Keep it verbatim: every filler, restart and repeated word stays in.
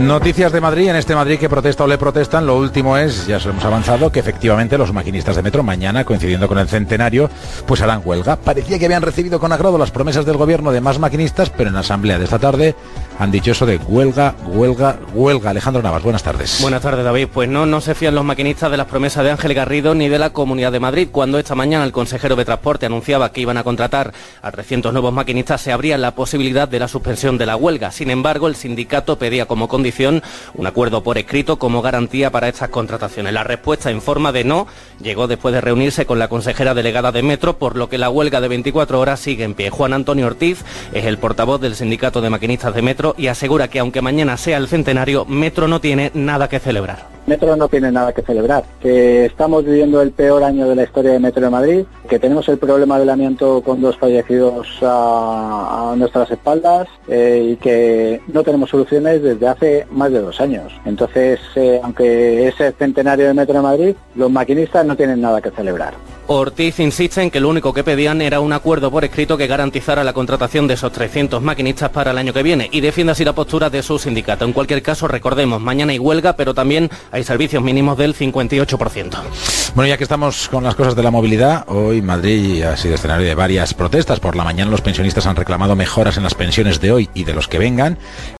Noticias de Madrid, en este Madrid que protesta o le protestan. Lo último es, ya hemos avanzado, que efectivamente los maquinistas de metro mañana, coincidiendo con el centenario, pues harán huelga. Parecía que habían recibido con agrado las promesas del gobierno de más maquinistas, pero en la asamblea de esta tarde han dicho eso de huelga, huelga, huelga. Alejandro Navas, buenas tardes. Buenas tardes, David. Pues no, no se fían los maquinistas de las promesas de Ángel Garrido ni de la Comunidad de Madrid. Cuando esta mañana el consejero de Transporte anunciaba que iban a contratar a trescientos nuevos maquinistas, se abría la posibilidad de la suspensión de la huelga. Sin embargo, el sindicato pedía como condición un acuerdo por escrito como garantía para estas contrataciones. La respuesta en forma de no llegó después de reunirse con la consejera delegada de Metro, por lo que la huelga de veinticuatro horas sigue en pie. Juan Antonio Ortiz es el portavoz del sindicato de maquinistas de Metro y asegura que aunque mañana sea el centenario, Metro no tiene nada que celebrar. Metro no tiene nada que celebrar, que estamos viviendo el peor año de la historia de Metro de Madrid, que tenemos el problema del amianto con dos fallecidos a, a nuestras espaldas eh, y que no tenemos soluciones desde hace más de dos años. Entonces, eh, aunque es el centenario de Metro de Madrid, los maquinistas no tienen nada que celebrar. Ortiz insiste en que lo único que pedían era un acuerdo por escrito que garantizara la contratación de esos trescientos maquinistas para el año que viene y defiende así la postura de su sindicato. En cualquier caso, recordemos, mañana hay huelga, pero también hay servicios mínimos del cincuenta y ocho por ciento. Bueno, ya que estamos con las cosas de la movilidad, hoy Madrid ha sido escenario de varias protestas. Por la mañana los pensionistas han reclamado mejoras en las pensiones de hoy y de los que vengan.